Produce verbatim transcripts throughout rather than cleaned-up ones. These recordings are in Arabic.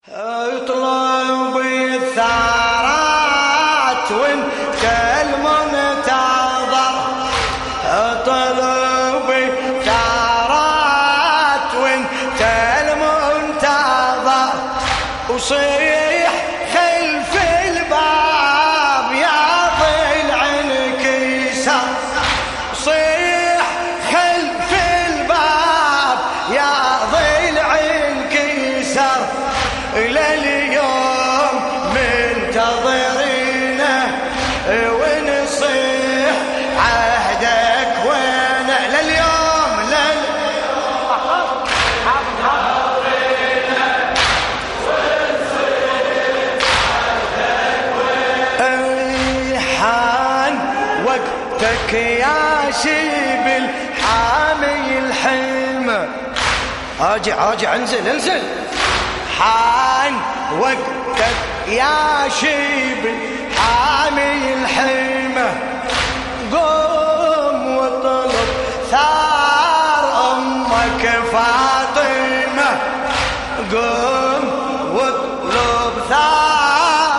اطلب الثارات وانت المنتظر، اطلب الثارات وانت المنتظر، وصيح خلف الباب يا ضلع انكسر، صيح خلف الباب يا ضلع انكسر، لليوم منتظرينه ونصيح عهدك وين لليوم لليوم حان وقتك يا شيب الحامي الحلم، راجع راجع انزل انزل، حان وقتك يا شيب حامي الحمى، قوم واطلب ثار امك فاطمه، قوم واطلب ثار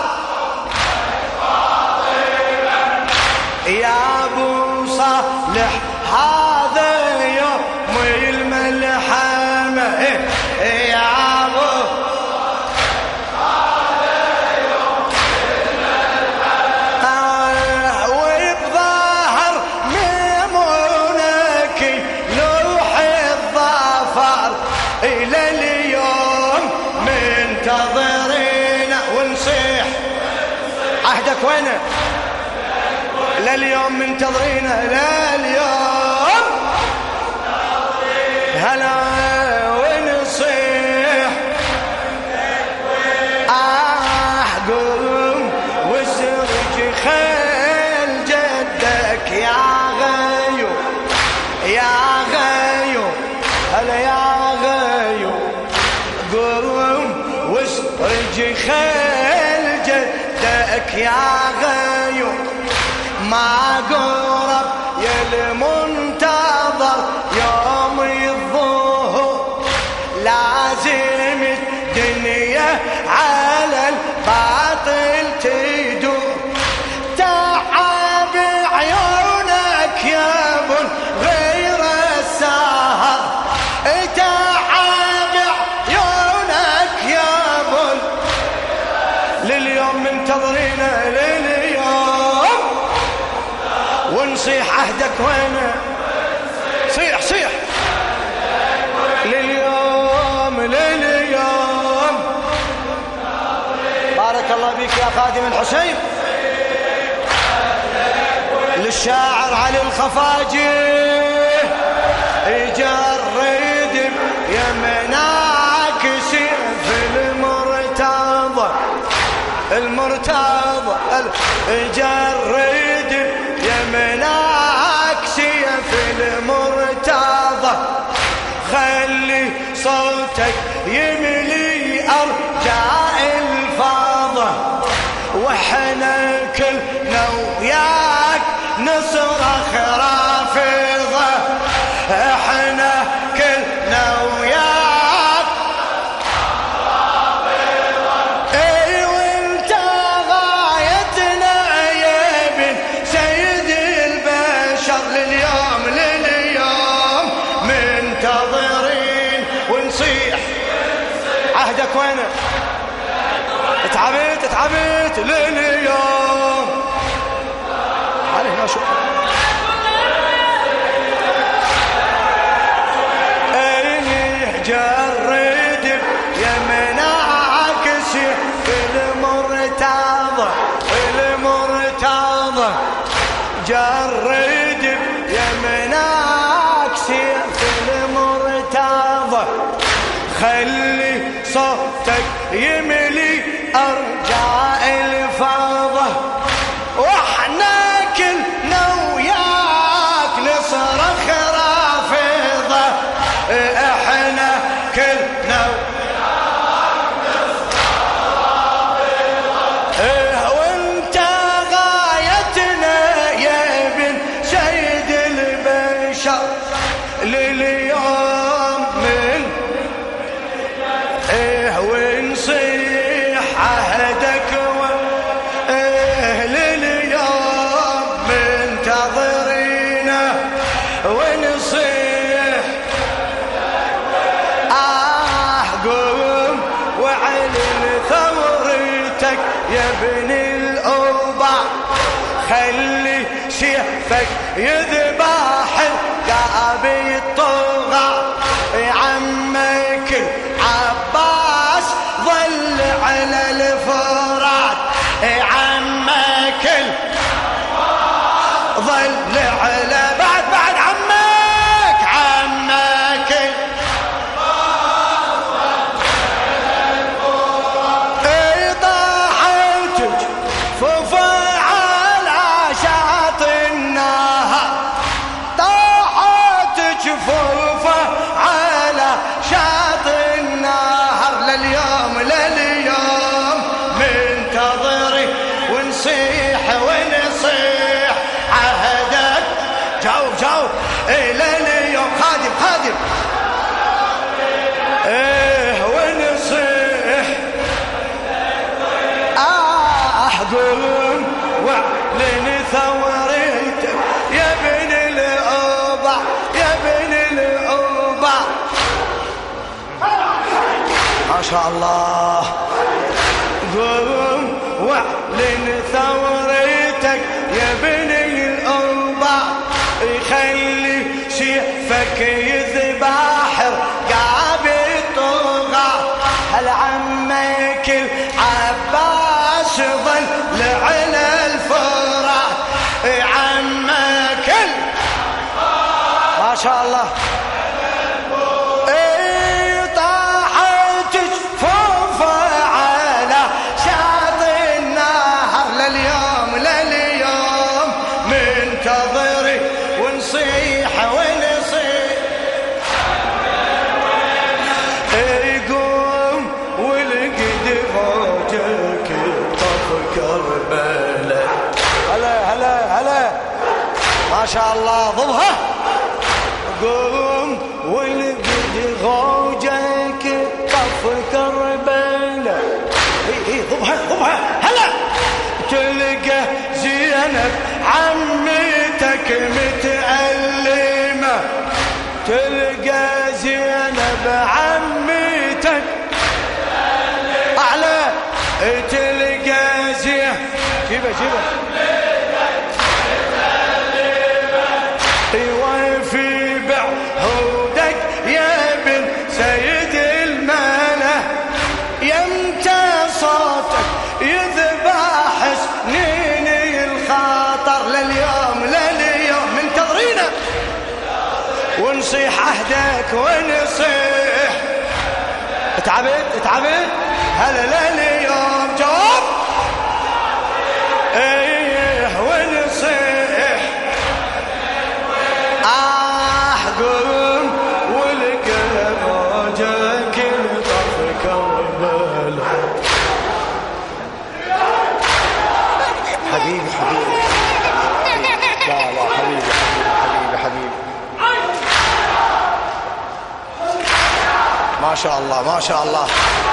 فاطمه يا ابو صالح، هذا يوم الملحمه يا إلى اليوم منتظرين ونصيح عهدك وين لليوم منتظرين لليوم هلا ونصيح آه قوم وسرج خيل جدك يا غيو يا غيو هلا يا قوم واسرج خيل جدك يا غيو، ما قرب يا المنتظر يوم الظهر، لازم الدنيا على الباطل تدور، تعب عيونك يا بن غير السهر، لليوم منتظرين لليوم ونصيح عهدك وين صيح صيح لليوم لليوم. بارك الله بك يا خادم الحسين. للشاعر علي الخفاجي يجرد يمناك سيف المرتضى المرتضى جرد يمناك سيف المرتضى، خلي صوتك يملي أرجاء الفاضة، وحنا كلنا وياك نصرخ رافضة، احنا كلنا وياك عهدك وين اتعبت اتعبت لليوم عليه ما شاء الله. ايه جرد يمناك سيف المرتضى المرتضى، جرد يمناك سيف المرتضى، خلي صوتك يملي أرجاء الفاضة، وإحنا كلنا وياك نصرخ رافضة، إحنا كلنا وياك نصرخ رافضة، وانت غايتنا يا ابن سيد البشر، لليوم من ونصيح ثورتك يا ابن الأوبع، خلي سيفك يذبح القاب الطغى. عمك العباس ظل على الفرات، عمك العباس ظل على بعد بعد عمك عمك العباس ظل على الفرات. ضاعتك فوفا على شاطئ النهر، ضاعتك فوفا على شاطئ النهر. لليوم لليوم منتظري ونصيح ونصيح عهدك. جاوب جاوب الى اليوم خادم خادم ايه ونصيح احضن واعلن ثورتك يا ابن الأوبع يا ابن الأوبع. ما شاء الله. قوم واعلن ثورتك يا بني الأوبع، يخلي سيفك يذبح رقاب الطغى. هل عمك العباس ظل على الفرات، عمك العباس ما شاء الله. منتظري ونصيح ونصيح يقوم ولقد موتك طف كربلاء. هلا هلا هلا ما شاء الله ضبها. قوم ولقد غوجك طف كربلاء. اي اي ضبها ضبها هلا. تلقى زينب عمتك متألمة، تلقى زينب عمتك أعلى، تلقى زينب جيبه جيبه يوفي بعهودك يا بن سيد الملا. يمتى صوتك يذبح سنين الخاطر. لليوم لليوم منتظرينا ونصيح عهدك ونصيح. اتعبت اتعبت هلا لليوم جواب ايه ونصيح احقم والقلب وجهك طف كربلاء. حبيبي حبيبي لا لا حبيبي حبيبي حبيبي ما شاء الله ما شاء الله.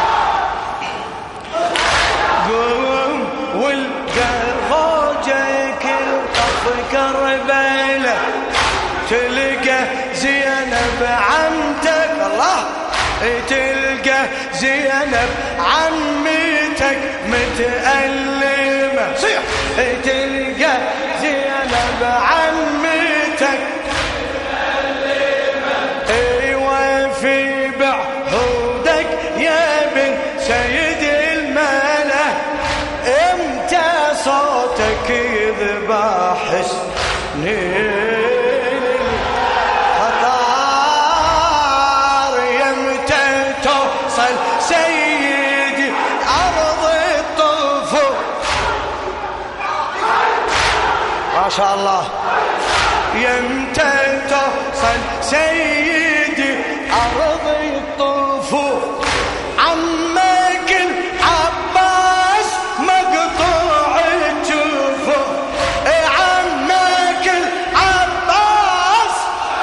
قوم والقى غوجك طف كربلاء، تلقى زينب عمتك الله، تلقى زينب عمتك متألمة. صيح تلقى زينب عمتك متألمة. ايوه في بعهودك يا بن سيد الملا. امتى صوتك يذبح سنين الخطار. يمتى توصل سيدي أرض الطفو. ما شاء الله. يمتى توصل سيدي أرض الطفو. عمك العباس مقطوع تشوفه، عمك العباس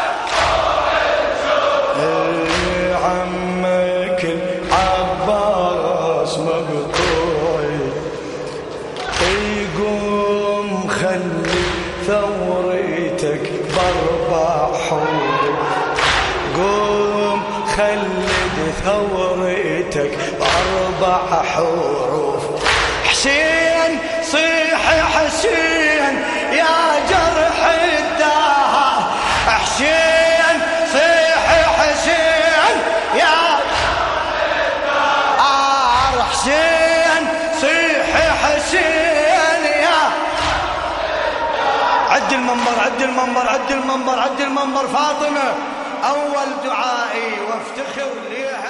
عمك العباس مقطوع. يقوم خلي ثورتك باربع حوض. قوم وخلد ثورتك بأربع حروف. حسين صيح حسين يا جرح الدهر، حسين صيح حسين يا آه حسين صيح حسين يا. عد المنبر عد المنبر عد المنبر عد المنبر. فاطمة أول دعائي وافتخر ليها.